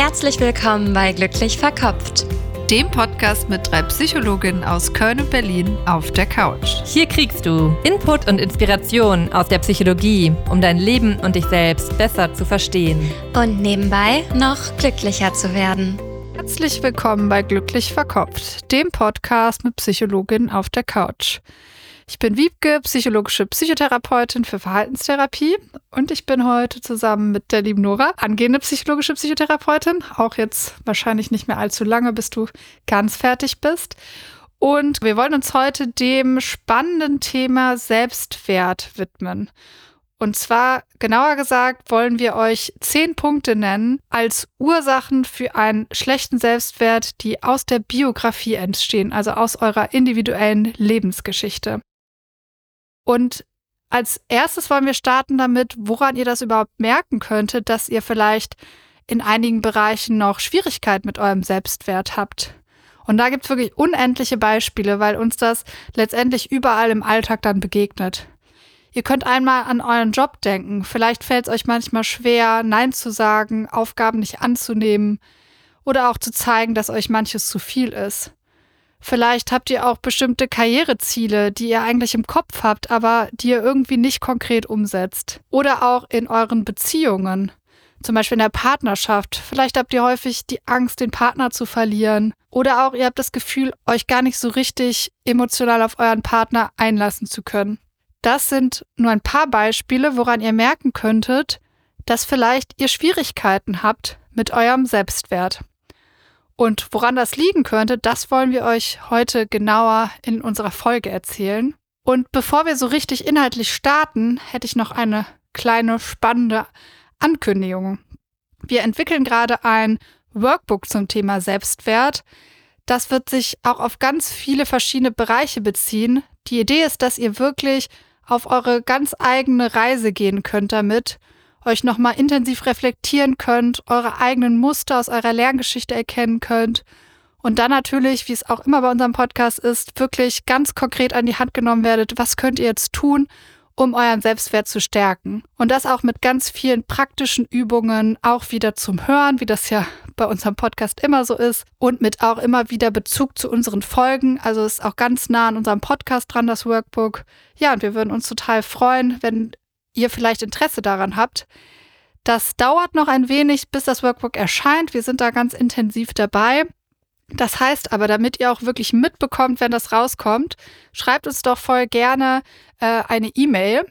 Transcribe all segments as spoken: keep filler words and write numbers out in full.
Herzlich willkommen bei Glücklich Verkopft, dem Podcast mit drei Psychologinnen aus Köln und Berlin auf der Couch. Hier kriegst du Input und Inspiration aus der Psychologie, um dein Leben und dich selbst besser zu verstehen. Und nebenbei noch glücklicher zu werden. Herzlich willkommen bei Glücklich Verkopft, dem Podcast mit Psychologinnen auf der Couch. Ich bin Wiebke, psychologische Psychotherapeutin für Verhaltenstherapie und ich bin heute zusammen mit der lieben Nora, angehende psychologische Psychotherapeutin, auch jetzt wahrscheinlich nicht mehr allzu lange, bis du ganz fertig bist. Und wir wollen uns heute dem spannenden Thema Selbstwert widmen. Und zwar, genauer gesagt, wollen wir euch zehn Punkte nennen als Ursachen für einen schlechten Selbstwert, die aus der Biografie entstehen, also aus eurer individuellen Lebensgeschichte. Und als erstes wollen wir starten damit, woran ihr das überhaupt merken könntet, dass ihr vielleicht in einigen Bereichen noch Schwierigkeiten mit eurem Selbstwert habt. Und da gibt es wirklich unendliche Beispiele, weil uns das letztendlich überall im Alltag dann begegnet. Ihr könnt einmal an euren Job denken. Vielleicht fällt es euch manchmal schwer, Nein zu sagen, Aufgaben nicht anzunehmen oder auch zu zeigen, dass euch manches zu viel ist. Vielleicht habt ihr auch bestimmte Karriereziele, die ihr eigentlich im Kopf habt, aber die ihr irgendwie nicht konkret umsetzt. Oder auch in euren Beziehungen, zum Beispiel in der Partnerschaft. Vielleicht habt ihr häufig die Angst, den Partner zu verlieren. Oder auch ihr habt das Gefühl, euch gar nicht so richtig emotional auf euren Partner einlassen zu können. Das sind nur ein paar Beispiele, woran ihr merken könntet, dass vielleicht ihr Schwierigkeiten habt mit eurem Selbstwert. Und woran das liegen könnte, das wollen wir euch heute genauer in unserer Folge erzählen. Und bevor wir so richtig inhaltlich starten, hätte ich noch eine kleine spannende Ankündigung. Wir entwickeln gerade ein Workbook zum Thema Selbstwert. Das wird sich auch auf ganz viele verschiedene Bereiche beziehen. Die Idee ist, dass ihr wirklich auf eure ganz eigene Reise gehen könnt damit, euch nochmal intensiv reflektieren könnt, eure eigenen Muster aus eurer Lerngeschichte erkennen könnt und dann natürlich, wie es auch immer bei unserem Podcast ist, wirklich ganz konkret an die Hand genommen werdet, was könnt ihr jetzt tun, um euren Selbstwert zu stärken. Und das auch mit ganz vielen praktischen Übungen, auch wieder zum Hören, wie das ja bei unserem Podcast immer so ist und mit auch immer wieder Bezug zu unseren Folgen. Also ist auch ganz nah an unserem Podcast dran, das Workbook. Ja, und wir würden uns total freuen, wenn ihr vielleicht Interesse daran habt. Das dauert noch ein wenig, bis das Workbook erscheint. Wir sind da ganz intensiv dabei. Das heißt aber, damit ihr auch wirklich mitbekommt, wenn das rauskommt, schreibt uns doch voll gerne äh, eine E-Mail.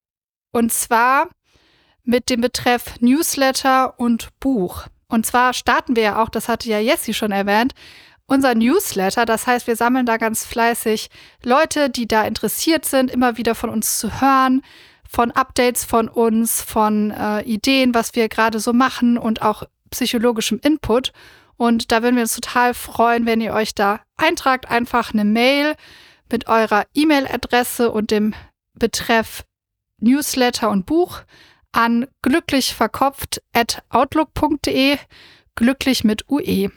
Und zwar mit dem Betreff Newsletter und Buch. Und zwar starten wir ja auch, das hatte ja Jessie schon erwähnt, unser Newsletter. Das heißt, wir sammeln da ganz fleißig Leute, die da interessiert sind, immer wieder von uns zu hören, von Updates von uns, von äh, Ideen, was wir gerade so machen und auch psychologischem Input. Und da würden wir uns total freuen, wenn ihr euch da eintragt. Einfach eine Mail mit eurer E-Mail-Adresse und dem Betreff Newsletter und Buch an glücklichverkopft at outlook punkt de, glücklich mit U E.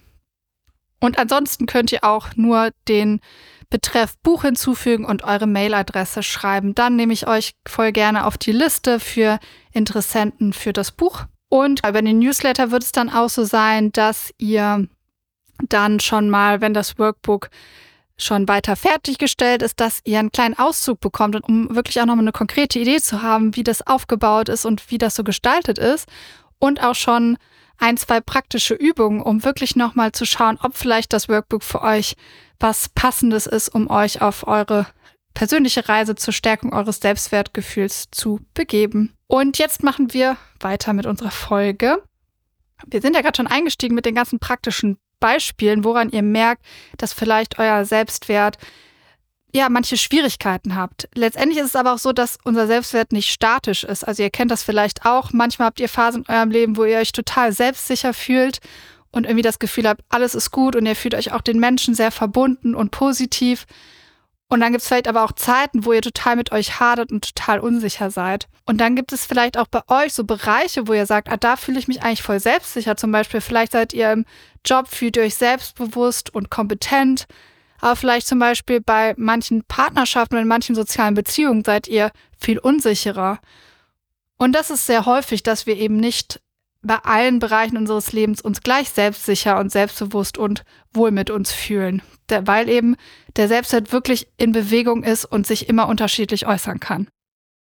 Und ansonsten könnt ihr auch nur den Betreff Buch hinzufügen und eure Mailadresse schreiben. Dann nehme ich euch voll gerne auf die Liste für Interessenten für das Buch. Und bei den Newsletter wird es dann auch so sein, dass ihr dann schon mal, wenn das Workbook schon weiter fertiggestellt ist, dass ihr einen kleinen Auszug bekommt, um wirklich auch nochmal eine konkrete Idee zu haben, wie das aufgebaut ist und wie das so gestaltet ist. Und auch schon ein, zwei praktische Übungen, um wirklich nochmal zu schauen, ob vielleicht das Workbook für euch was Passendes ist, um euch auf eure persönliche Reise zur Stärkung eures Selbstwertgefühls zu begeben. Und jetzt machen wir weiter mit unserer Folge. Wir sind ja gerade schon eingestiegen mit den ganzen praktischen Beispielen, woran ihr merkt, dass vielleicht euer Selbstwert ja manche Schwierigkeiten habt. Letztendlich ist es aber auch so, dass unser Selbstwert nicht statisch ist. Also ihr kennt das vielleicht auch. Manchmal habt ihr Phasen in eurem Leben, wo ihr euch total selbstsicher fühlt und irgendwie das Gefühl habt, alles ist gut und ihr fühlt euch auch den Menschen sehr verbunden und positiv. Und dann gibt es vielleicht aber auch Zeiten, wo ihr total mit euch hadert und total unsicher seid. Und dann gibt es vielleicht auch bei euch so Bereiche, wo ihr sagt, ah, da fühle ich mich eigentlich voll selbstsicher. Zum Beispiel, vielleicht seid ihr im Job, fühlt ihr euch selbstbewusst und kompetent. Aber vielleicht zum Beispiel bei manchen Partnerschaften und in manchen sozialen Beziehungen seid ihr viel unsicherer. Und das ist sehr häufig, dass wir eben nicht bei allen Bereichen unseres Lebens uns gleich selbstsicher und selbstbewusst und wohl mit uns fühlen. Der, weil eben der Selbstwert wirklich in Bewegung ist und sich immer unterschiedlich äußern kann.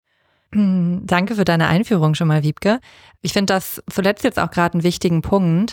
Danke für deine Einführung schon mal, Wiebke. Ich finde das zuletzt jetzt auch gerade einen wichtigen Punkt,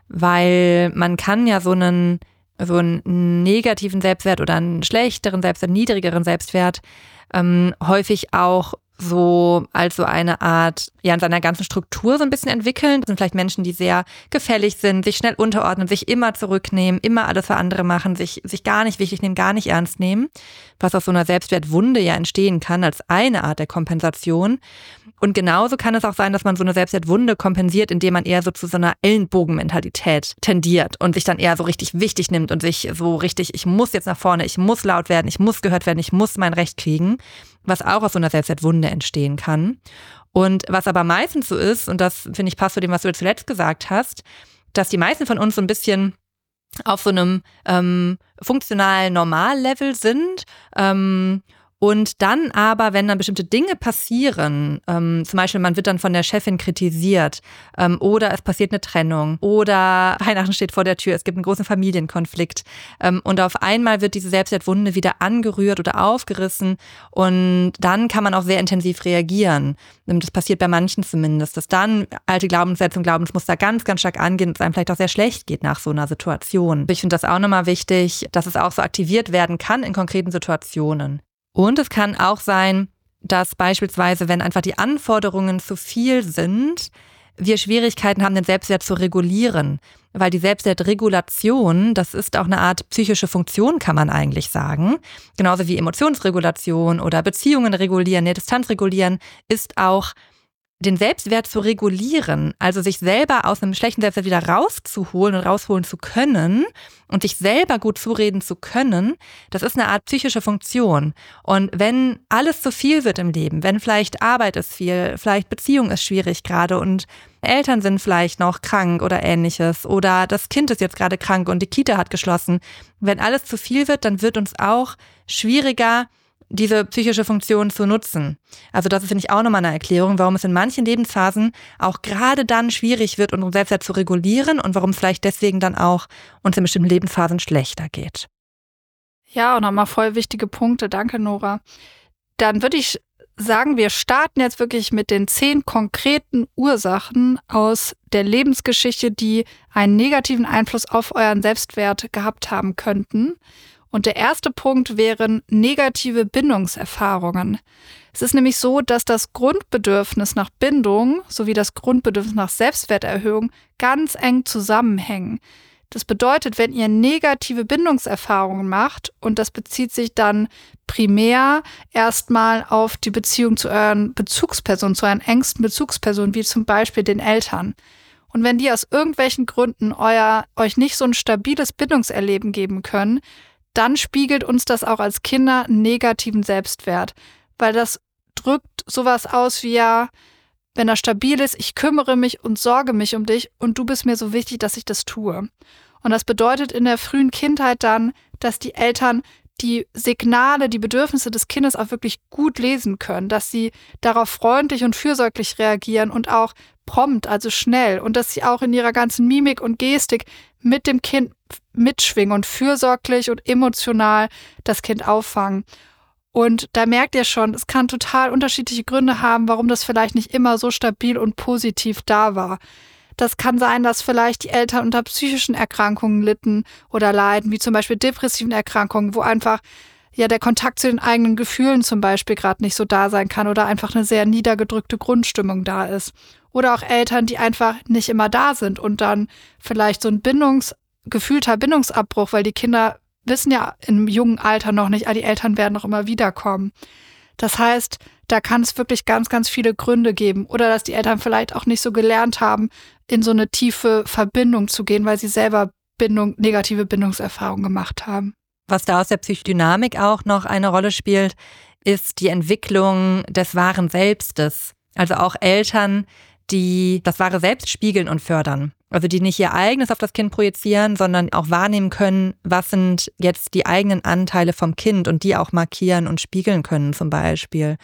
weil man kann ja so einen, so einen negativen Selbstwert oder einen schlechteren Selbstwert, niedrigeren Selbstwert ähm, häufig auch so als so eine Art, ja, in seiner ganzen Struktur so ein bisschen entwickeln. Das sind vielleicht Menschen, die sehr gefällig sind, sich schnell unterordnen, sich immer zurücknehmen, immer alles für andere machen, sich, sich gar nicht wichtig nehmen, gar nicht ernst nehmen, was aus so einer Selbstwertwunde ja entstehen kann als eine Art der Kompensation. Und genauso kann es auch sein, dass man so eine Selbstwertwunde kompensiert, indem man eher so zu so einer Ellenbogenmentalität tendiert und sich dann eher so richtig wichtig nimmt und sich so richtig, ich muss jetzt nach vorne, ich muss laut werden, ich muss gehört werden, ich muss mein Recht kriegen, was auch aus so einer Selbstwertwunde entstehen kann. Und was aber meistens so ist, und das finde ich passt zu dem, was du zuletzt gesagt hast, dass die meisten von uns so ein bisschen auf so einem ähm, funktionalen Normallevel sind, ähm, und dann aber, wenn dann bestimmte Dinge passieren, ähm, zum Beispiel man wird dann von der Chefin kritisiert ähm, oder es passiert eine Trennung oder Weihnachten steht vor der Tür, es gibt einen großen Familienkonflikt ähm, und auf einmal wird diese Selbstwertwunde wieder angerührt oder aufgerissen und dann kann man auch sehr intensiv reagieren. Das passiert bei manchen zumindest, dass dann alte Glaubenssätze und Glaubensmuster ganz, ganz stark angehen und es einem vielleicht auch sehr schlecht geht nach so einer Situation. Ich finde das auch nochmal wichtig, dass es auch so aktiviert werden kann in konkreten Situationen. Und es kann auch sein, dass beispielsweise, wenn einfach die Anforderungen zu viel sind, wir Schwierigkeiten haben, den Selbstwert zu regulieren. Weil die Selbstwertregulation, das ist auch eine Art psychische Funktion, kann man eigentlich sagen. Genauso wie Emotionsregulation oder Beziehungen regulieren, nee, Distanz regulieren, ist auch den Selbstwert zu regulieren, also sich selber aus einem schlechten Selbstwert wieder rauszuholen und rausholen zu können und sich selber gut zureden zu können, das ist eine Art psychische Funktion. Und wenn alles zu viel wird im Leben, wenn vielleicht Arbeit ist viel, vielleicht Beziehung ist schwierig gerade und Eltern sind vielleicht noch krank oder ähnliches oder das Kind ist jetzt gerade krank und die Kita hat geschlossen, wenn alles zu viel wird, dann wird uns auch schwieriger, diese psychische Funktion zu nutzen. Also das ist, finde ich, auch nochmal eine Erklärung, warum es in manchen Lebensphasen auch gerade dann schwierig wird, unseren Selbstwert zu regulieren und warum es vielleicht deswegen dann auch uns in bestimmten Lebensphasen schlechter geht. Ja, und nochmal voll wichtige Punkte. Danke, Nora. Dann würde ich sagen, wir starten jetzt wirklich mit den zehn konkreten Ursachen aus der Lebensgeschichte, die einen negativen Einfluss auf euren Selbstwert gehabt haben könnten. Und der erste Punkt wären negative Bindungserfahrungen. Es ist nämlich so, dass das Grundbedürfnis nach Bindung sowie das Grundbedürfnis nach Selbstwerterhöhung ganz eng zusammenhängen. Das bedeutet, wenn ihr negative Bindungserfahrungen macht, und das bezieht sich dann primär erstmal auf die Beziehung zu euren Bezugspersonen, zu euren engsten Bezugspersonen, wie zum Beispiel den Eltern. Und wenn die aus irgendwelchen Gründen euer, euch nicht so ein stabiles Bindungserleben geben können, dann spiegelt uns das auch als Kinder einen negativen Selbstwert. Weil das drückt sowas aus wie, ja, wenn das stabil ist, ich kümmere mich und sorge mich um dich und du bist mir so wichtig, dass ich das tue. Und das bedeutet in der frühen Kindheit dann, dass die Eltern die Signale, die Bedürfnisse des Kindes auch wirklich gut lesen können, dass sie darauf freundlich und fürsorglich reagieren und auch prompt, also schnell, und dass sie auch in ihrer ganzen Mimik und Gestik mit dem Kind mitschwingen und fürsorglich und emotional das Kind auffangen. Und da merkt ihr schon, es kann total unterschiedliche Gründe haben, warum das vielleicht nicht immer so stabil und positiv da war. Das kann sein, dass vielleicht die Eltern unter psychischen Erkrankungen litten oder leiden, wie zum Beispiel depressiven Erkrankungen, wo einfach ja der Kontakt zu den eigenen Gefühlen zum Beispiel gerade nicht so da sein kann oder einfach eine sehr niedergedrückte Grundstimmung da ist. Oder auch Eltern, die einfach nicht immer da sind und dann vielleicht so ein Bindungs, gefühlter Bindungsabbruch, weil die Kinder wissen ja im jungen Alter noch nicht, die Eltern werden noch immer wiederkommen. Das heißt, da kann es wirklich ganz, ganz viele Gründe geben. Oder dass die Eltern vielleicht auch nicht so gelernt haben, in so eine tiefe Verbindung zu gehen, weil sie selber Bindung, negative Bindungserfahrungen gemacht haben. Was da aus der Psychodynamik auch noch eine Rolle spielt, ist die Entwicklung des wahren Selbstes. Also auch Eltern, die das wahre Selbst spiegeln und fördern. Also die nicht ihr eigenes auf das Kind projizieren, sondern auch wahrnehmen können, was sind jetzt die eigenen Anteile vom Kind und die auch markieren und spiegeln können zum Beispiel.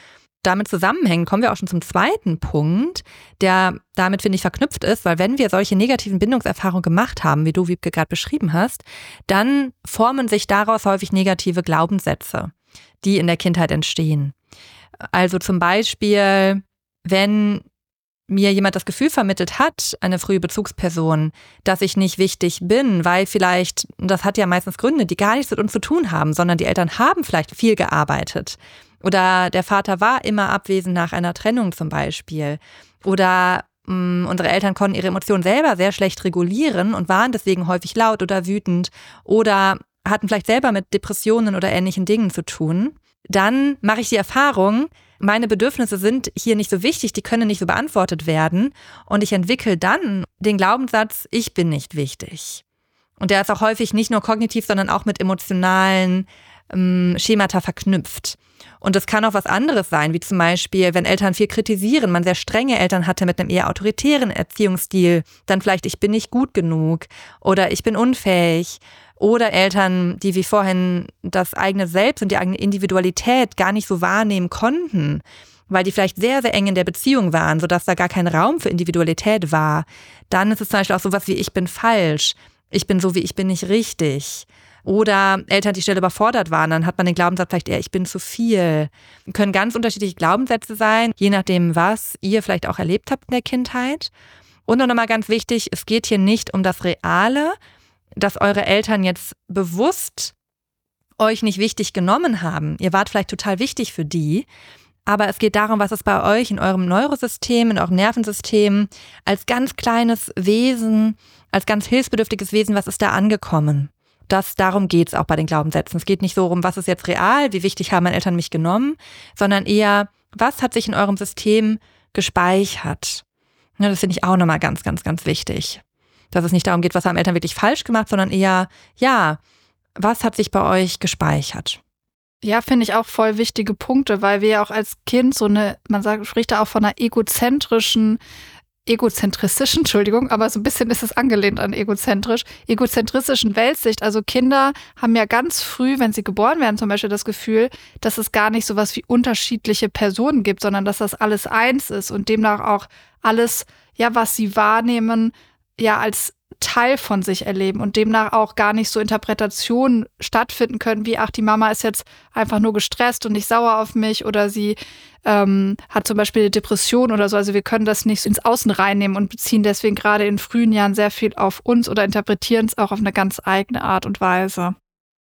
damit zusammenhängen, kommen wir auch schon zum zweiten Punkt, der damit, finde ich, verknüpft ist, weil wenn wir solche negativen Bindungserfahrungen gemacht haben, wie du, Wiebke, gerade beschrieben hast, dann formen sich daraus häufig negative Glaubenssätze, die in der Kindheit entstehen. Also zum Beispiel, wenn mir jemand das Gefühl vermittelt hat, eine frühe Bezugsperson, dass ich nicht wichtig bin, weil vielleicht, das hat ja meistens Gründe, die gar nichts mit uns zu tun haben, sondern die Eltern haben vielleicht viel gearbeitet. Oder der Vater war immer abwesend nach einer Trennung zum Beispiel. Oder mh, unsere Eltern konnten ihre Emotionen selber sehr schlecht regulieren und waren deswegen häufig laut oder wütend oder hatten vielleicht selber mit Depressionen oder ähnlichen Dingen zu tun. Dann mache ich die Erfahrung, meine Bedürfnisse sind hier nicht so wichtig, die können nicht so beantwortet werden. Und ich entwickle dann den Glaubenssatz, ich bin nicht wichtig. Und der ist auch häufig nicht nur kognitiv, sondern auch mit emotionalen ähm, Schemata verknüpft. Und es kann auch was anderes sein, wie zum Beispiel, wenn Eltern viel kritisieren, man sehr strenge Eltern hatte mit einem eher autoritären Erziehungsstil, dann vielleicht, ich bin nicht gut genug oder ich bin unfähig. Oder Eltern, die wie vorhin das eigene Selbst und die eigene Individualität gar nicht so wahrnehmen konnten, weil die vielleicht sehr, sehr eng in der Beziehung waren, sodass da gar kein Raum für Individualität war. Dann ist es zum Beispiel auch sowas wie, ich bin falsch, ich bin so, wie ich bin nicht richtig. Oder Eltern, die schnell überfordert waren, dann hat man den Glaubenssatz vielleicht eher, ich bin zu viel. Können ganz unterschiedliche Glaubenssätze sein, je nachdem, was ihr vielleicht auch erlebt habt in der Kindheit. Und noch nochmal ganz wichtig, es geht hier nicht um das Reale, dass eure Eltern jetzt bewusst euch nicht wichtig genommen haben. Ihr wart vielleicht total wichtig für die, aber es geht darum, was ist bei euch in eurem Neurosystem, in eurem Nervensystem als ganz kleines Wesen, als ganz hilfsbedürftiges Wesen, was ist da angekommen? Das, darum geht es auch bei den Glaubenssätzen. Es geht nicht so um, was ist jetzt real, wie wichtig haben meine Eltern mich genommen, sondern eher, was hat sich in eurem System gespeichert? Ja, das finde ich auch nochmal ganz, ganz, ganz wichtig. Dass es nicht darum geht, was haben Eltern wirklich falsch gemacht, sondern eher, ja, was hat sich bei euch gespeichert? Ja, finde ich auch voll wichtige Punkte, weil wir ja auch als Kind so eine, man sagt, spricht da auch von einer egozentrischen, egozentristischen, Entschuldigung, aber so ein bisschen ist es angelehnt an egozentrisch, egozentristischen Weltsicht. Also Kinder haben ja ganz früh, wenn sie geboren werden, zum Beispiel das Gefühl, dass es gar nicht so was wie unterschiedliche Personen gibt, sondern dass das alles eins ist und demnach auch alles, ja, was sie wahrnehmen, ja als Teil von sich erleben und demnach auch gar nicht so Interpretationen stattfinden können, wie, ach, die Mama ist jetzt einfach nur gestresst und nicht sauer auf mich oder sie ähm, hat zum Beispiel eine Depression oder so. Also wir können das nicht so ins Außen reinnehmen und beziehen deswegen gerade in frühen Jahren sehr viel auf uns oder interpretieren es auch auf eine ganz eigene Art und Weise.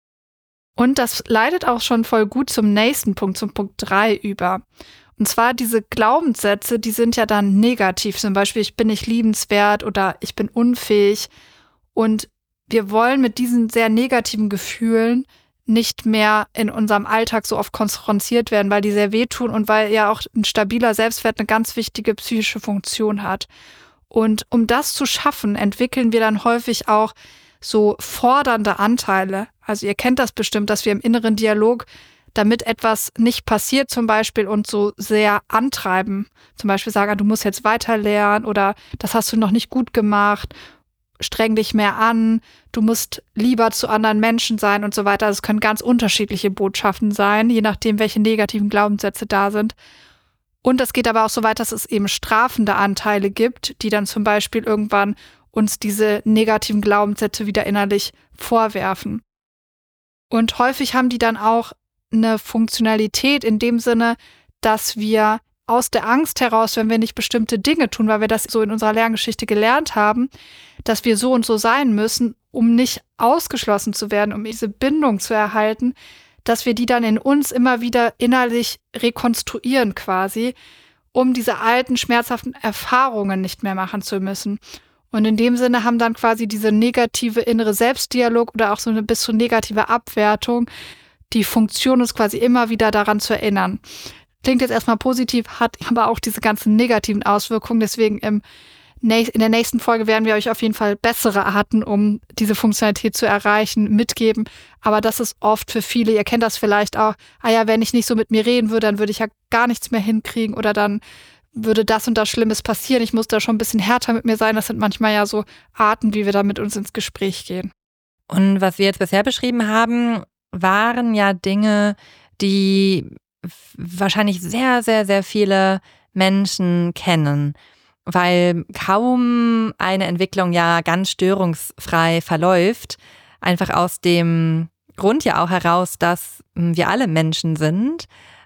Und das leitet auch schon voll gut zum nächsten Punkt, zum Punkt drei über. Und zwar diese Glaubenssätze, die sind ja dann negativ. Zum Beispiel, ich bin nicht liebenswert oder ich bin unfähig. Und wir wollen mit diesen sehr negativen Gefühlen nicht mehr in unserem Alltag so oft konfrontiert werden, weil die sehr wehtun und weil ja auch ein stabiler Selbstwert eine ganz wichtige psychische Funktion hat. Und um das zu schaffen, entwickeln wir dann häufig auch so fordernde Anteile. Also ihr kennt das bestimmt, dass wir im inneren Dialog, damit etwas nicht passiert zum Beispiel, und so sehr antreiben. Zum Beispiel sagen, du musst jetzt weiter lernen oder das hast du noch nicht gut gemacht, streng dich mehr an, du musst lieber zu anderen Menschen sein und so weiter. Das können ganz unterschiedliche Botschaften sein, je nachdem, welche negativen Glaubenssätze da sind. Und es geht aber auch so weit, dass es eben strafende Anteile gibt, die dann zum Beispiel irgendwann uns diese negativen Glaubenssätze wieder innerlich vorwerfen. Und häufig haben die dann auch eine Funktionalität in dem Sinne, dass wir aus der Angst heraus, wenn wir nicht bestimmte Dinge tun, weil wir das so in unserer Lerngeschichte gelernt haben, dass wir so und so sein müssen, um nicht ausgeschlossen zu werden, um diese Bindung zu erhalten, dass wir die dann in uns immer wieder innerlich rekonstruieren quasi, um diese alten, schmerzhaften Erfahrungen nicht mehr machen zu müssen. Und in dem Sinne haben dann quasi diese negative innere Selbstdialog oder auch so eine bis zu negative Abwertung die Funktion, uns quasi immer wieder daran zu erinnern. Klingt jetzt erstmal positiv, hat aber auch diese ganzen negativen Auswirkungen. Deswegen im näch- in der nächsten Folge werden wir euch auf jeden Fall bessere Arten, um diese Funktionalität zu erreichen, mitgeben. Aber das ist oft für viele, ihr kennt das vielleicht auch, ah ja, wenn ich nicht so mit mir reden würde, dann würde ich ja gar nichts mehr hinkriegen oder dann würde das und das Schlimmes passieren. Ich muss da schon ein bisschen härter mit mir sein. Das sind manchmal ja so Arten, wie wir da mit uns ins Gespräch gehen. Und was wir jetzt bisher beschrieben haben, waren ja Dinge, die wahrscheinlich sehr, sehr, sehr viele Menschen kennen, weil kaum eine Entwicklung ja ganz störungsfrei verläuft, einfach aus dem Grund ja auch heraus, dass wir alle Menschen sind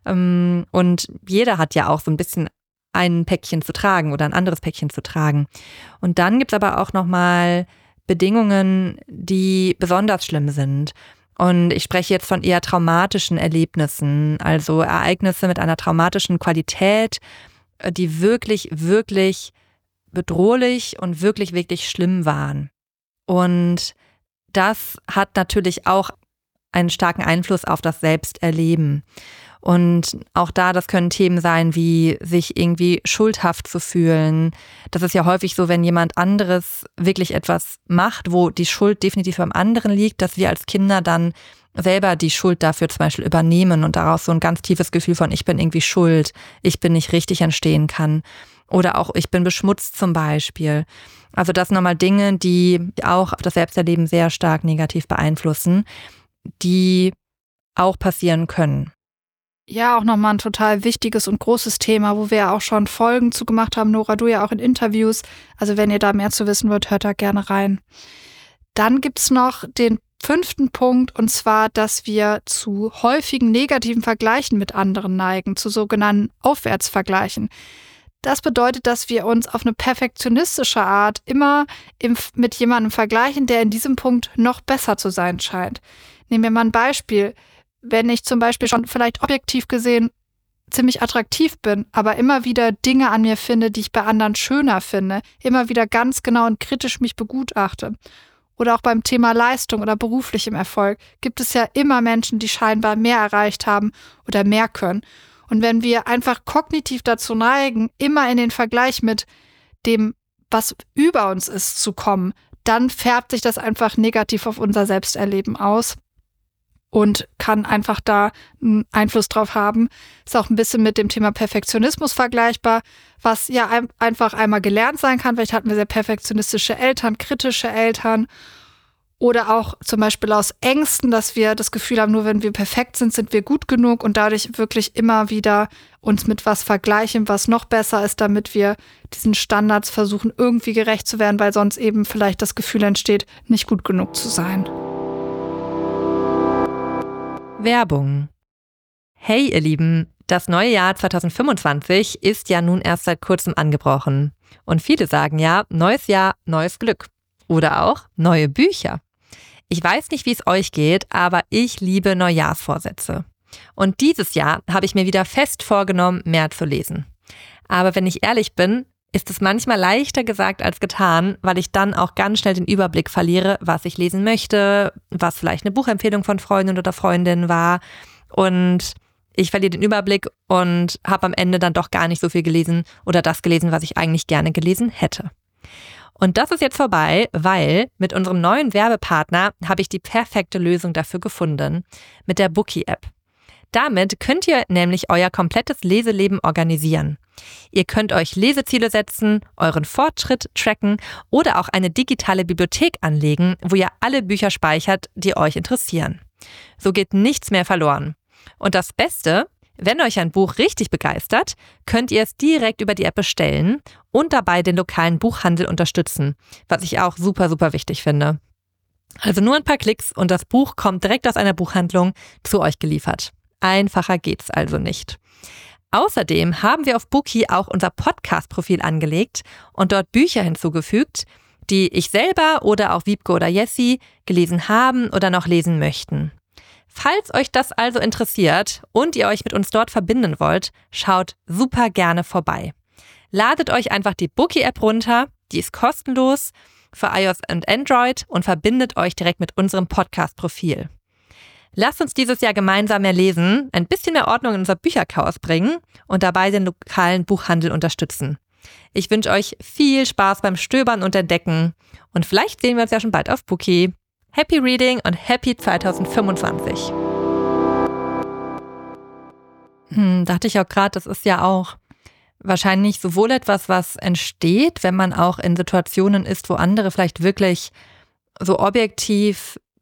und jeder hat ja auch so ein bisschen ein Päckchen zu tragen oder ein anderes Päckchen zu tragen. Und dann gibt es aber auch nochmal Bedingungen, die besonders schlimm sind. Und ich spreche jetzt von eher traumatischen Erlebnissen, also Ereignisse mit einer traumatischen Qualität, die wirklich, wirklich bedrohlich und wirklich, wirklich schlimm waren. Und das hat natürlich auch einen starken Einfluss auf das Selbsterleben. Und auch da, das können Themen sein, wie sich irgendwie schuldhaft zu fühlen. Das ist ja häufig so, wenn jemand anderes wirklich etwas macht, wo die Schuld definitiv beim anderen liegt, dass wir als Kinder dann selber die Schuld dafür zum Beispiel übernehmen und daraus so ein ganz tiefes Gefühl von ich bin irgendwie schuld, ich bin nicht richtig entstehen kann. Oder auch ich bin beschmutzt zum Beispiel. Also das sind nochmal Dinge, die auch auf das Selbsterleben sehr stark negativ beeinflussen, die auch passieren können. Ja, auch nochmal ein total wichtiges und großes Thema, wo wir ja auch schon Folgen zu gemacht haben. Nora, du ja auch in Interviews. Also wenn ihr da mehr zu wissen wollt, hört da gerne rein. Dann gibt's noch den fünften Punkt, und zwar, dass wir zu häufigen negativen Vergleichen mit anderen neigen, zu sogenannten Aufwärtsvergleichen. Das bedeutet, dass wir uns auf eine perfektionistische Art immer im, mit jemandem vergleichen, der in diesem Punkt noch besser zu sein scheint. Nehmen wir mal ein Beispiel. Wenn ich zum Beispiel schon vielleicht objektiv gesehen ziemlich attraktiv bin, aber immer wieder Dinge an mir finde, die ich bei anderen schöner finde, immer wieder ganz genau und kritisch mich begutachte. Oder auch beim Thema Leistung oder beruflichem Erfolg gibt es ja immer Menschen, die scheinbar mehr erreicht haben oder mehr können. Und wenn wir einfach kognitiv dazu neigen, immer in den Vergleich mit dem, was über uns ist, zu kommen, dann färbt sich das einfach negativ auf unser Selbsterleben aus. Und kann einfach da einen Einfluss drauf haben. Ist auch ein bisschen mit dem Thema Perfektionismus vergleichbar, was ja ein, einfach einmal gelernt sein kann. Vielleicht hatten wir sehr perfektionistische Eltern, kritische Eltern. Oder auch zum Beispiel aus Ängsten, dass wir das Gefühl haben, nur wenn wir perfekt sind, sind wir gut genug und dadurch wirklich immer wieder uns mit was vergleichen, was noch besser ist, damit wir diesen Standards versuchen, irgendwie gerecht zu werden, weil sonst eben vielleicht das Gefühl entsteht, nicht gut genug zu sein. Werbung. Hey ihr Lieben, das neue Jahr zwanzig fünfundzwanzig ist ja nun erst seit kurzem angebrochen. Und viele sagen ja, neues Jahr, neues Glück. Oder auch neue Bücher. Ich weiß nicht, wie es euch geht, aber ich liebe Neujahrsvorsätze. Und dieses Jahr habe ich mir wieder fest vorgenommen, mehr zu lesen. Aber wenn ich ehrlich bin, ist es manchmal leichter gesagt als getan, weil ich dann auch ganz schnell den Überblick verliere, was ich lesen möchte, was vielleicht eine Buchempfehlung von Freundin oder Freundin war. Und ich verliere den Überblick und habe am Ende dann doch gar nicht so viel gelesen oder das gelesen, was ich eigentlich gerne gelesen hätte. Und das ist jetzt vorbei, weil mit unserem neuen Werbepartner habe ich die perfekte Lösung dafür gefunden, mit der Bookey-App. Damit könnt ihr nämlich euer komplettes Leseleben organisieren. Ihr könnt euch Leseziele setzen, euren Fortschritt tracken oder auch eine digitale Bibliothek anlegen, wo ihr alle Bücher speichert, die euch interessieren. So geht nichts mehr verloren. Und das Beste, wenn euch ein Buch richtig begeistert, könnt ihr es direkt über die App bestellen und dabei den lokalen Buchhandel unterstützen, was ich auch super, super wichtig finde. Also nur ein paar Klicks und das Buch kommt direkt aus einer Buchhandlung zu euch geliefert. Einfacher geht's also nicht. Außerdem haben wir auf Bookey auch unser Podcast-Profil angelegt und dort Bücher hinzugefügt, die ich selber oder auch Wiebke oder Jessie gelesen haben oder noch lesen möchten. Falls euch das also interessiert und ihr euch mit uns dort verbinden wollt, schaut super gerne vorbei. Ladet euch einfach die Bookey-App runter, die ist kostenlos für iOS und Android und verbindet euch direkt mit unserem Podcast-Profil. Lasst uns dieses Jahr gemeinsam mehr lesen, ein bisschen mehr Ordnung in unser Bücherchaos bringen und dabei den lokalen Buchhandel unterstützen. Ich wünsche euch viel Spaß beim Stöbern und Entdecken und vielleicht sehen wir uns ja schon bald auf Bookey. Happy Reading und Happy zwanzig fünfundzwanzig. Hm, dachte ich auch gerade, das ist ja auch wahrscheinlich sowohl etwas, was entsteht, wenn man auch in Situationen ist, wo andere vielleicht wirklich so objektiv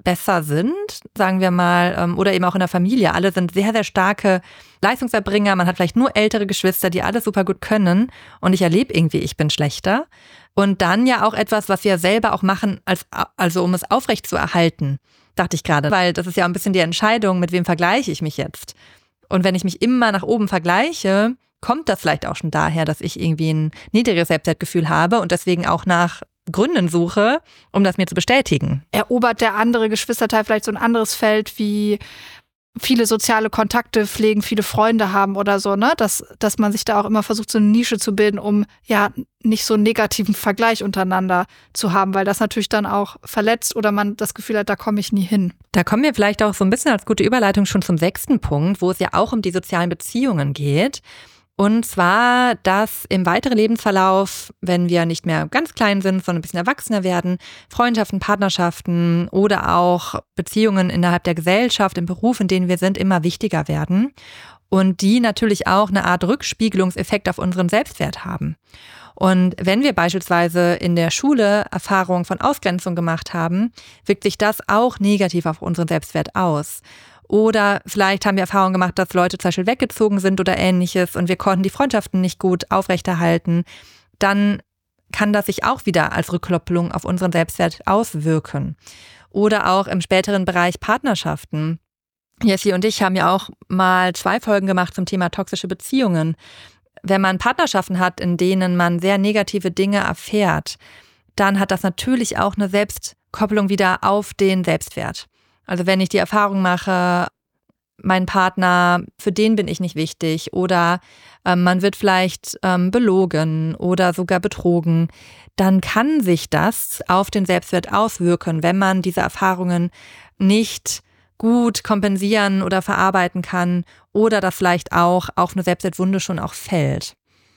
besser sind, sagen wir mal, oder eben auch in der Familie. Alle sind sehr, sehr starke Leistungserbringer. Man hat vielleicht nur ältere Geschwister, die alles super gut können. Und ich erlebe irgendwie, ich bin schlechter. Und dann ja auch etwas, was wir selber auch machen, als, also um es aufrecht zu erhalten, dachte ich gerade. Weil das ist ja ein bisschen die Entscheidung, mit wem vergleiche ich mich jetzt. Und wenn ich mich immer nach oben vergleiche, kommt das vielleicht auch schon daher, dass ich irgendwie ein niedrigeres Selbstwertgefühl habe und deswegen auch nach Gründen suche, um das mir zu bestätigen. Erobert der andere Geschwisterteil vielleicht so ein anderes Feld wie viele soziale Kontakte pflegen, viele Freunde haben oder so, ne? Dass, dass man sich da auch immer versucht, so eine Nische zu bilden, um ja nicht so einen negativen Vergleich untereinander zu haben, weil das natürlich dann auch verletzt oder man das Gefühl hat, da komme ich nie hin. Da kommen wir vielleicht auch so ein bisschen als gute Überleitung schon zum sechsten Punkt, wo es ja auch um die sozialen Beziehungen geht. Und zwar, dass im weiteren Lebensverlauf, wenn wir nicht mehr ganz klein sind, sondern ein bisschen erwachsener werden, Freundschaften, Partnerschaften oder auch Beziehungen innerhalb der Gesellschaft, im Beruf, in dem wir sind, immer wichtiger werden. Und die natürlich auch eine Art Rückspiegelungseffekt auf unseren Selbstwert haben. Und wenn wir beispielsweise in der Schule Erfahrungen von Ausgrenzung gemacht haben, wirkt sich das auch negativ auf unseren Selbstwert aus. Oder vielleicht haben wir Erfahrungen gemacht, dass Leute zum Beispiel weggezogen sind oder Ähnliches und wir konnten die Freundschaften nicht gut aufrechterhalten. Dann kann das sich auch wieder als Rückkopplung auf unseren Selbstwert auswirken. Oder auch im späteren Bereich Partnerschaften. Jessie und ich haben ja auch mal zwei Folgen gemacht zum Thema toxische Beziehungen. Wenn man Partnerschaften hat, in denen man sehr negative Dinge erfährt, dann hat das natürlich auch eine Selbstkopplung wieder auf den Selbstwert. Also wenn ich die Erfahrung mache, mein Partner, für den bin ich nicht wichtig oder ähm, man wird vielleicht ähm, belogen oder sogar betrogen, dann kann sich das auf den Selbstwert auswirken, wenn man diese Erfahrungen nicht gut kompensieren oder verarbeiten kann oder das vielleicht auch auf eine Selbstwertwunde schon auch fällt.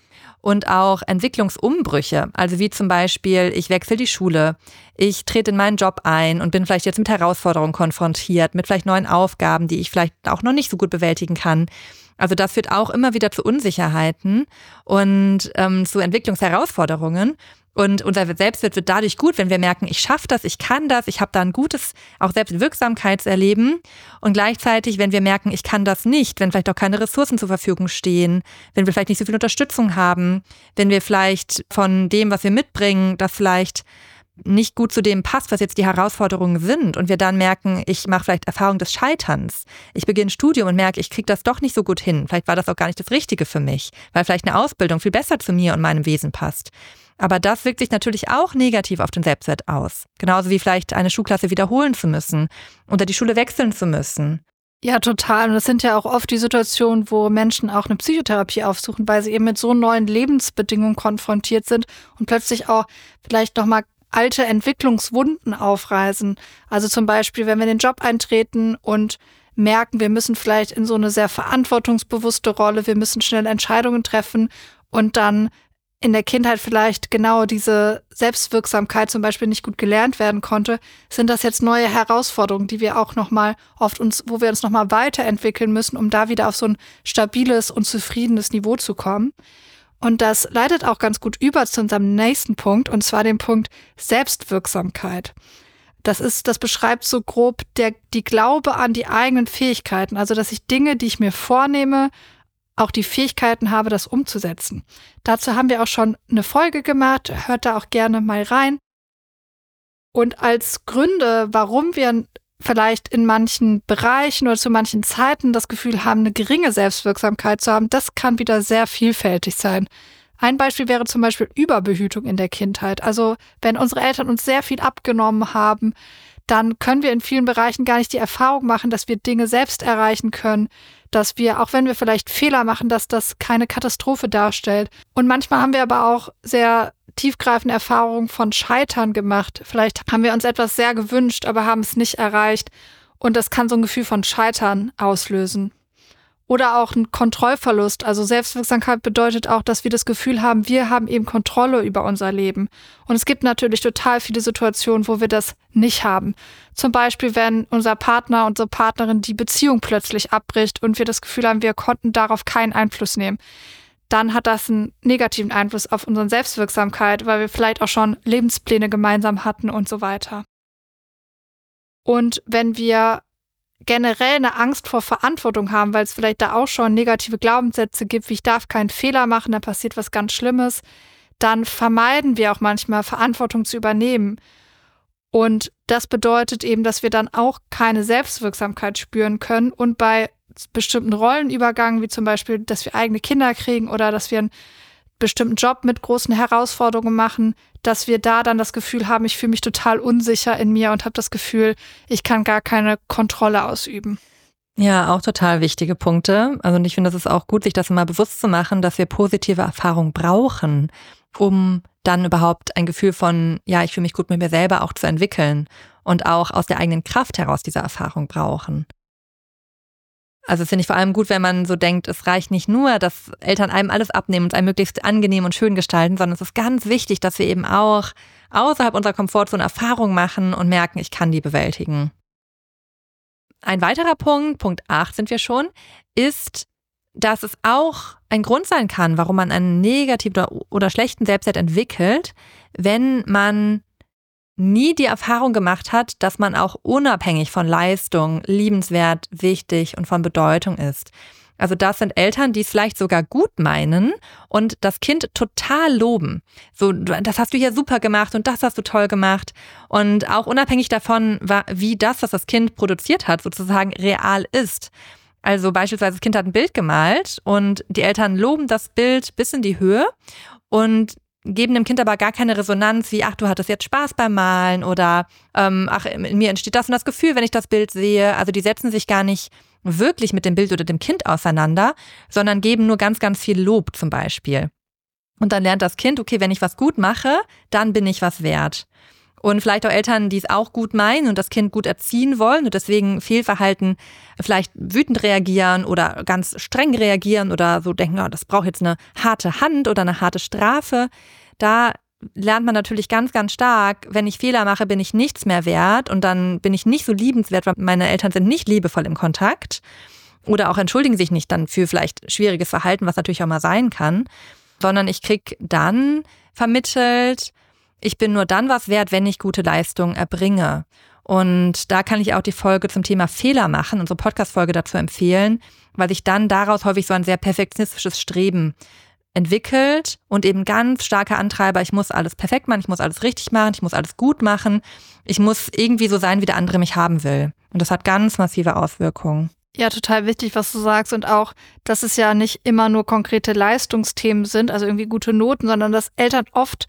Und auch Entwicklungsumbrüche, also wie zum Beispiel, ich wechsle die Schule, ich trete in meinen Job ein und bin vielleicht jetzt mit Herausforderungen konfrontiert, mit vielleicht neuen Aufgaben, die ich vielleicht auch noch nicht so gut bewältigen kann. Also das führt auch immer wieder zu Unsicherheiten und ähm, zu Entwicklungsherausforderungen. Und unser Selbstwert wird dadurch gut, wenn wir merken, ich schaffe das, ich kann das, ich habe da ein gutes auch Selbstwirksamkeitserleben. Und gleichzeitig, wenn wir merken, ich kann das nicht, wenn vielleicht auch keine Ressourcen zur Verfügung stehen, wenn wir vielleicht nicht so viel Unterstützung haben, wenn wir vielleicht von dem, was wir mitbringen, das vielleicht nicht gut zu dem passt, was jetzt die Herausforderungen sind und wir dann merken, ich mache vielleicht Erfahrung des Scheiterns. Ich beginne Studium und merke, ich kriege das doch nicht so gut hin. Vielleicht war das auch gar nicht das Richtige für mich, weil vielleicht eine Ausbildung viel besser zu mir und meinem Wesen passt. Aber das wirkt sich natürlich auch negativ auf den Selbstwert aus. Genauso wie vielleicht eine Schulklasse wiederholen zu müssen oder die Schule wechseln zu müssen. Ja, total. Und das sind ja auch oft die Situationen, wo Menschen auch eine Psychotherapie aufsuchen, weil sie eben mit so neuen Lebensbedingungen konfrontiert sind und plötzlich auch vielleicht nochmal alte Entwicklungswunden aufreißen. Also zum Beispiel, wenn wir in den Job eintreten und merken, wir müssen vielleicht in so eine sehr verantwortungsbewusste Rolle, wir müssen schnell Entscheidungen treffen und dann in der Kindheit vielleicht genau diese Selbstwirksamkeit zum Beispiel nicht gut gelernt werden konnte, sind das jetzt neue Herausforderungen, die wir auch nochmal oft uns, wo wir uns nochmal weiterentwickeln müssen, um da wieder auf so ein stabiles und zufriedenes Niveau zu kommen. Und das leitet auch ganz gut über zu unserem nächsten Punkt, und zwar dem Punkt Selbstwirksamkeit. Das ist, das beschreibt so grob der, die Glaube an die eigenen Fähigkeiten, also dass ich Dinge, die ich mir vornehme, auch die Fähigkeiten habe, das umzusetzen. Dazu haben wir auch schon eine Folge gemacht, hört da auch gerne mal rein. Und als Gründe, warum wir vielleicht in manchen Bereichen oder zu manchen Zeiten das Gefühl haben, eine geringe Selbstwirksamkeit zu haben, das kann wieder sehr vielfältig sein. Ein Beispiel wäre zum Beispiel Überbehütung in der Kindheit. Also wenn unsere Eltern uns sehr viel abgenommen haben, dann können wir in vielen Bereichen gar nicht die Erfahrung machen, dass wir Dinge selbst erreichen können, dass wir, auch wenn wir vielleicht Fehler machen, dass das keine Katastrophe darstellt. Und manchmal haben wir aber auch sehr tiefgreifende Erfahrungen von Scheitern gemacht. Vielleicht haben wir uns etwas sehr gewünscht, aber haben es nicht erreicht. Und das kann so ein Gefühl von Scheitern auslösen. Oder auch ein Kontrollverlust. Also Selbstwirksamkeit bedeutet auch, dass wir das Gefühl haben, wir haben eben Kontrolle über unser Leben. Und es gibt natürlich total viele Situationen, wo wir das nicht haben. Zum Beispiel, wenn unser Partner, unsere Partnerin die Beziehung plötzlich abbricht und wir das Gefühl haben, wir konnten darauf keinen Einfluss nehmen. Dann hat das einen negativen Einfluss auf unsere Selbstwirksamkeit, weil wir vielleicht auch schon Lebenspläne gemeinsam hatten und so weiter. Und wenn wir generell eine Angst vor Verantwortung haben, weil es vielleicht da auch schon negative Glaubenssätze gibt, wie ich darf keinen Fehler machen, da passiert was ganz Schlimmes, dann vermeiden wir auch manchmal, Verantwortung zu übernehmen. Und das bedeutet eben, dass wir dann auch keine Selbstwirksamkeit spüren können und bei bestimmten Rollenübergängen, wie zum Beispiel, dass wir eigene Kinder kriegen oder dass wir einen bestimmten Job mit großen Herausforderungen machen, dass wir da dann das Gefühl haben, ich fühle mich total unsicher in mir und habe das Gefühl, ich kann gar keine Kontrolle ausüben. Ja, auch total wichtige Punkte. Also und ich finde, das ist auch gut, sich das mal bewusst zu machen, dass wir positive Erfahrungen brauchen, um dann überhaupt ein Gefühl von, ja, ich fühle mich gut mit mir selber auch zu entwickeln und auch aus der eigenen Kraft heraus diese Erfahrung brauchen. Also das finde ich vor allem gut, wenn man so denkt, es reicht nicht nur, dass Eltern einem alles abnehmen und es einem möglichst angenehm und schön gestalten, sondern es ist ganz wichtig, dass wir eben auch außerhalb unserer Komfortzone Erfahrungen machen und merken, ich kann die bewältigen. Ein weiterer Punkt, Punkt acht sind wir schon, ist, dass es auch ein Grund sein kann, warum man einen negativen oder, oder schlechten Selbstwert entwickelt, wenn man nie die Erfahrung gemacht hat, dass man auch unabhängig von Leistung liebenswert, wichtig und von Bedeutung ist. Also das sind Eltern, die es vielleicht sogar gut meinen und das Kind total loben. So, das hast du hier super gemacht und das hast du toll gemacht. Und auch unabhängig davon, wie das, was das Kind produziert hat, sozusagen real ist. Also beispielsweise das Kind hat ein Bild gemalt und die Eltern loben das Bild bis in die Höhe und geben dem Kind aber gar keine Resonanz wie, ach, du hattest jetzt Spaß beim Malen oder ähm, ach, in mir entsteht das und das Gefühl, wenn ich das Bild sehe. Also die setzen sich gar nicht wirklich mit dem Bild oder dem Kind auseinander, sondern geben nur ganz, ganz viel Lob zum Beispiel. Und dann lernt das Kind, okay, wenn ich was gut mache, dann bin ich was wert. Und vielleicht auch Eltern, die es auch gut meinen und das Kind gut erziehen wollen und deswegen Fehlverhalten vielleicht wütend reagieren oder ganz streng reagieren oder so denken, oh, das braucht jetzt eine harte Hand oder eine harte Strafe. Da lernt man natürlich ganz, ganz stark, wenn ich Fehler mache, bin ich nichts mehr wert und dann bin ich nicht so liebenswert, weil meine Eltern sind nicht liebevoll im Kontakt oder auch entschuldigen sich nicht dann für vielleicht schwieriges Verhalten, was natürlich auch mal sein kann, sondern ich krieg dann vermittelt, ich bin nur dann was wert, wenn ich gute Leistungen erbringe. Und da kann ich auch die Folge zum Thema Fehler machen, unsere Podcast-Folge dazu empfehlen, weil sich dann daraus häufig so ein sehr perfektionistisches Streben entwickelt und eben ganz starke Antreiber, ich muss alles perfekt machen, ich muss alles richtig machen, ich muss alles gut machen, ich muss irgendwie so sein, wie der andere mich haben will. Und das hat ganz massive Auswirkungen. Ja, total wichtig, was du sagst und auch, dass es ja nicht immer nur konkrete Leistungsthemen sind, also irgendwie gute Noten, sondern dass Eltern oft,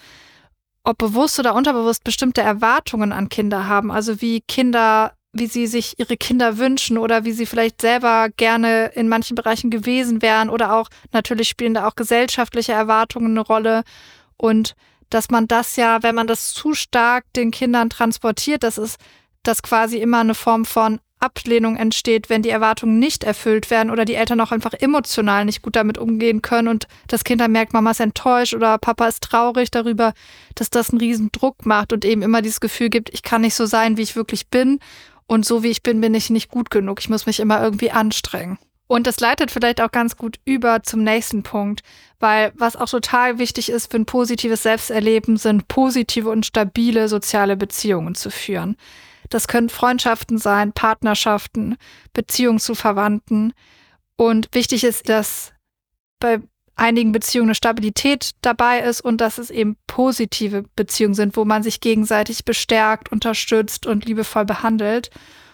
ob bewusst oder unterbewusst, bestimmte Erwartungen an Kinder haben, also wie Kinder, wie sie sich ihre Kinder wünschen oder wie sie vielleicht selber gerne in manchen Bereichen gewesen wären oder auch, natürlich spielen da auch gesellschaftliche Erwartungen eine Rolle und dass man das ja, wenn man das zu stark den Kindern transportiert, das ist, dass quasi immer eine Form von Ablehnung entsteht, wenn die Erwartungen nicht erfüllt werden oder die Eltern auch einfach emotional nicht gut damit umgehen können und das Kind dann merkt, Mama ist enttäuscht oder Papa ist traurig darüber, dass das einen riesen Druck macht und eben immer dieses Gefühl gibt, ich kann nicht so sein, wie ich wirklich bin und so wie ich bin, bin ich nicht gut genug. Ich muss mich immer irgendwie anstrengen. Und das leitet vielleicht auch ganz gut über zum nächsten Punkt, weil was auch total wichtig ist für ein positives Selbsterleben, sind positive und stabile soziale Beziehungen zu führen. Das können Freundschaften sein, Partnerschaften, Beziehungen zu Verwandten. Und wichtig ist, dass bei einigen Beziehungen eine Stabilität dabei ist und dass es eben positive Beziehungen sind, wo man sich gegenseitig bestärkt, unterstützt und liebevoll behandelt.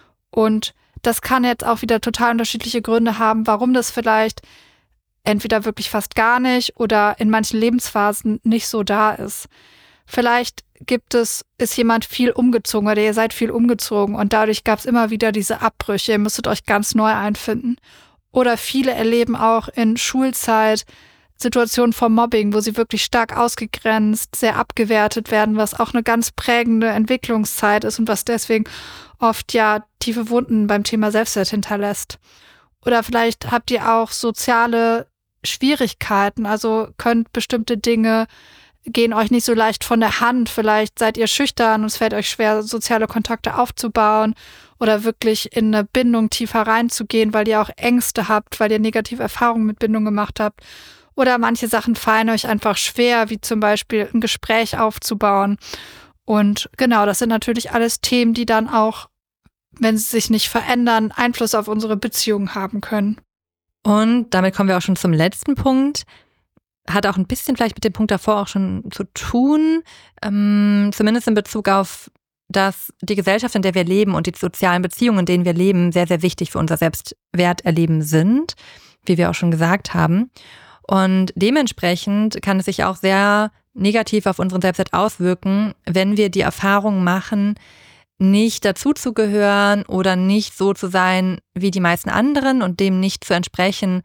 Und das kann jetzt auch wieder total unterschiedliche Gründe haben, warum das vielleicht entweder wirklich fast gar nicht oder in manchen Lebensphasen nicht so da ist. Vielleicht gibt es, ist jemand viel umgezogen oder ihr seid viel umgezogen und dadurch gab es immer wieder diese Abbrüche, ihr müsstet euch ganz neu einfinden. Oder viele erleben auch in Schulzeit Situationen von Mobbing, wo sie wirklich stark ausgegrenzt, sehr abgewertet werden, was auch eine ganz prägende Entwicklungszeit ist und was deswegen oft ja tiefe Wunden beim Thema Selbstwert hinterlässt. Oder vielleicht habt ihr auch soziale Schwierigkeiten, also könnt bestimmte Dinge gehen euch nicht so leicht von der Hand. Vielleicht seid ihr schüchtern und es fällt euch schwer, soziale Kontakte aufzubauen oder wirklich in eine Bindung tiefer reinzugehen, weil ihr auch Ängste habt, weil ihr negative Erfahrungen mit Bindung gemacht habt. Oder manche Sachen fallen euch einfach schwer, wie zum Beispiel ein Gespräch aufzubauen. Und genau, das sind natürlich alles Themen, die dann auch wenn sie sich nicht verändern, Einfluss auf unsere Beziehungen haben können. Und damit kommen wir auch schon zum letzten Punkt. Hat auch ein bisschen vielleicht mit dem Punkt davor auch schon zu tun, ähm, zumindest in Bezug auf, dass die Gesellschaft, in der wir leben und die sozialen Beziehungen, in denen wir leben, sehr, sehr wichtig für unser Selbstwerterleben sind, wie wir auch schon gesagt haben. Und dementsprechend kann es sich auch sehr negativ auf unseren Selbstwert auswirken, wenn wir die Erfahrung machen, nicht dazuzugehören oder nicht so zu sein wie die meisten anderen und dem nicht zu entsprechen,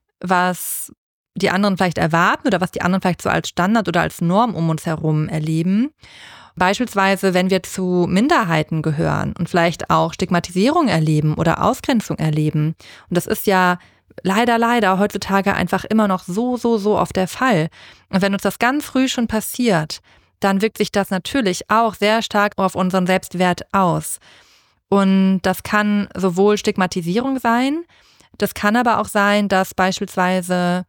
was die anderen vielleicht erwarten oder was die anderen vielleicht so als Standard oder als Norm um uns herum erleben. Beispielsweise, wenn wir zu Minderheiten gehören und vielleicht auch Stigmatisierung erleben oder Ausgrenzung erleben. Und das ist ja leider, leider heutzutage einfach immer noch so, so, so oft der Fall. Und wenn uns das ganz früh schon passiert, dann wirkt sich das natürlich auch sehr stark auf unseren Selbstwert aus. Und das kann sowohl Stigmatisierung sein, das kann aber auch sein, dass beispielsweise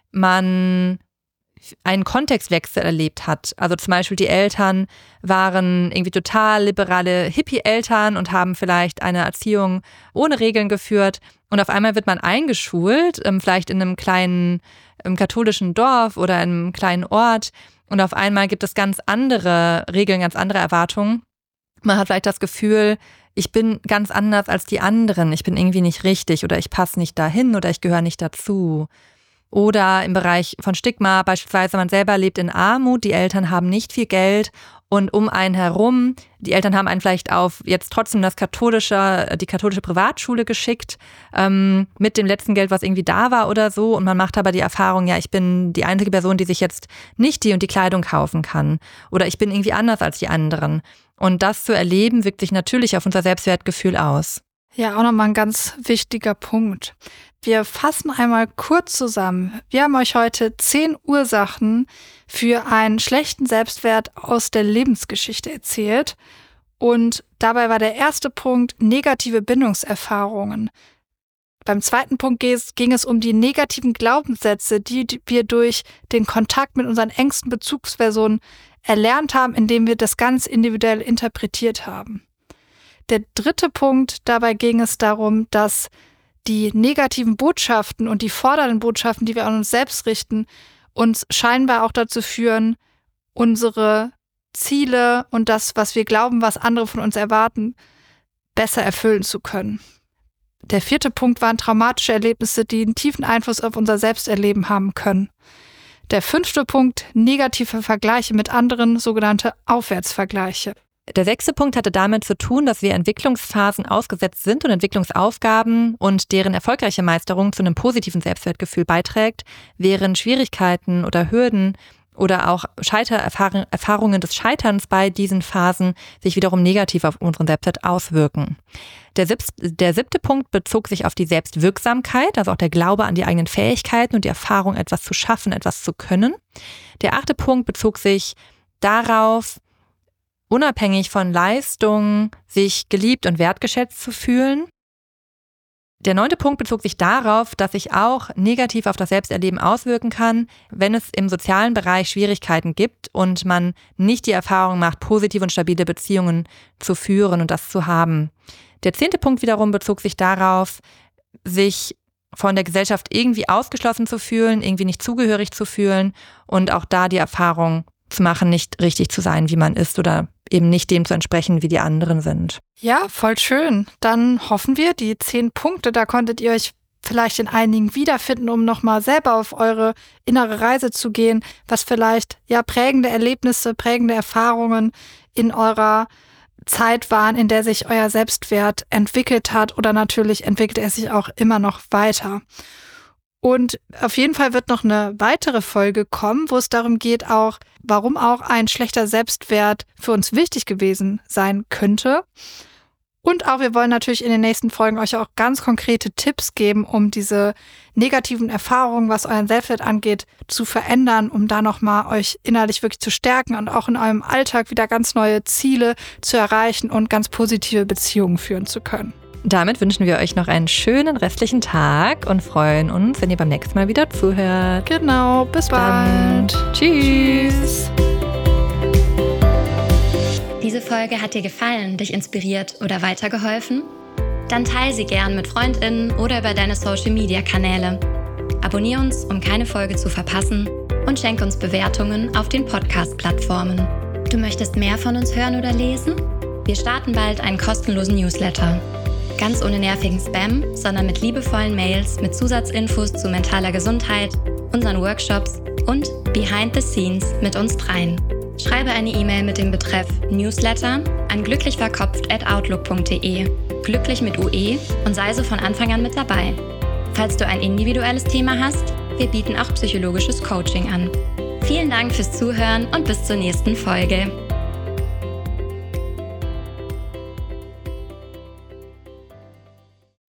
man einen Kontextwechsel erlebt hat. Also zum Beispiel die Eltern waren irgendwie total liberale Hippie-Eltern und haben vielleicht eine Erziehung ohne Regeln geführt und auf einmal wird man eingeschult, vielleicht in einem kleinen im katholischen Dorf oder in einem kleinen Ort und auf einmal gibt es ganz andere Regeln, ganz andere Erwartungen. Man hat vielleicht das Gefühl, ich bin ganz anders als die anderen, ich bin irgendwie nicht richtig oder ich passe nicht dahin oder ich gehöre nicht dazu. Oder im Bereich von Stigma, beispielsweise man selber lebt in Armut, die Eltern haben nicht viel Geld und um einen herum, die Eltern haben einen vielleicht auf jetzt trotzdem das katholische, die katholische Privatschule geschickt, ähm, mit dem letzten Geld, was irgendwie da war oder so und man macht aber die Erfahrung, ja, ich bin die einzige Person, die sich jetzt nicht die und die Kleidung kaufen kann oder ich bin irgendwie anders als die anderen. Und das zu erleben, wirkt sich natürlich auf unser Selbstwertgefühl aus. Ja, auch nochmal ein ganz wichtiger Punkt. Wir fassen einmal kurz zusammen. Wir haben euch heute zehn Ursachen für einen schlechten Selbstwert aus der Lebensgeschichte erzählt. Und dabei war der erste Punkt negative Bindungserfahrungen. Beim zweiten Punkt ging es um die negativen Glaubenssätze, die wir durch den Kontakt mit unseren engsten Bezugspersonen erlernt haben, indem wir das ganz individuell interpretiert haben. Der dritte Punkt, dabei ging es darum, dass die negativen Botschaften und die fordernden Botschaften, die wir an uns selbst richten, uns scheinbar auch dazu führen, unsere Ziele und das, was wir glauben, was andere von uns erwarten, besser erfüllen zu können. Der vierte Punkt waren traumatische Erlebnisse, die einen tiefen Einfluss auf unser Selbsterleben haben können. Der fünfte Punkt, negative Vergleiche mit anderen, sogenannte Aufwärtsvergleiche. Der sechste Punkt hatte damit zu tun, dass wir Entwicklungsphasen ausgesetzt sind und Entwicklungsaufgaben und deren erfolgreiche Meisterung zu einem positiven Selbstwertgefühl beiträgt, während Schwierigkeiten oder Hürden oder auch Scheitererfahrungen des Scheiterns bei diesen Phasen sich wiederum negativ auf unseren Selbstwert auswirken. Der, sieb- der siebte Punkt bezog sich auf die Selbstwirksamkeit, also auch der Glaube an die eigenen Fähigkeiten und die Erfahrung, etwas zu schaffen, etwas zu können. Der achte Punkt bezog sich darauf, unabhängig von Leistung sich geliebt und wertgeschätzt zu fühlen. Der neunte Punkt bezog sich darauf, dass sich auch negativ auf das Selbsterleben auswirken kann, wenn es im sozialen Bereich Schwierigkeiten gibt und man nicht die Erfahrung macht, positive und stabile Beziehungen zu führen und das zu haben. Der zehnte Punkt wiederum bezog sich darauf, sich von der Gesellschaft irgendwie ausgeschlossen zu fühlen, irgendwie nicht zugehörig zu fühlen und auch da die Erfahrung zu machen, nicht richtig zu sein, wie man ist oder eben nicht dem zu entsprechen, wie die anderen sind. Ja, voll schön. Dann hoffen wir, die zehn Punkte, da konntet ihr euch vielleicht in einigen wiederfinden, um nochmal selber auf eure innere Reise zu gehen, was vielleicht ja prägende Erlebnisse, prägende Erfahrungen in eurer Zeit waren, in der sich euer Selbstwert entwickelt hat oder natürlich entwickelt er sich auch immer noch weiter. Und auf jeden Fall wird noch eine weitere Folge kommen, wo es darum geht, auch, warum auch ein schlechter Selbstwert für uns wichtig gewesen sein könnte. Und auch wir wollen natürlich in den nächsten Folgen euch auch ganz konkrete Tipps geben, um diese negativen Erfahrungen, was euren Selbstwert angeht, zu verändern, um da nochmal euch innerlich wirklich zu stärken und auch in eurem Alltag wieder ganz neue Ziele zu erreichen und ganz positive Beziehungen führen zu können. Damit wünschen wir euch noch einen schönen restlichen Tag und freuen uns, wenn ihr beim nächsten Mal wieder zuhört. Genau, bis Dann. bald. Tschüss. Diese Folge hat dir gefallen, dich inspiriert oder weitergeholfen? Dann teile sie gern mit FreundInnen oder über deine Social-Media-Kanäle. Abonnier uns, um keine Folge zu verpassen und schenk uns Bewertungen auf den Podcast-Plattformen. Du möchtest mehr von uns hören oder lesen? Wir starten bald einen kostenlosen Newsletter. Ganz ohne nervigen Spam, sondern mit liebevollen Mails mit Zusatzinfos zu mentaler Gesundheit, unseren Workshops und Behind the Scenes mit uns dreien. Schreibe eine E-Mail mit dem Betreff Newsletter an glücklichverkopft at outlook punkt de, glücklich mit U E, und sei so von Anfang an mit dabei. Falls du ein individuelles Thema hast, wir bieten auch psychologisches Coaching an. Vielen Dank fürs Zuhören und bis zur nächsten Folge.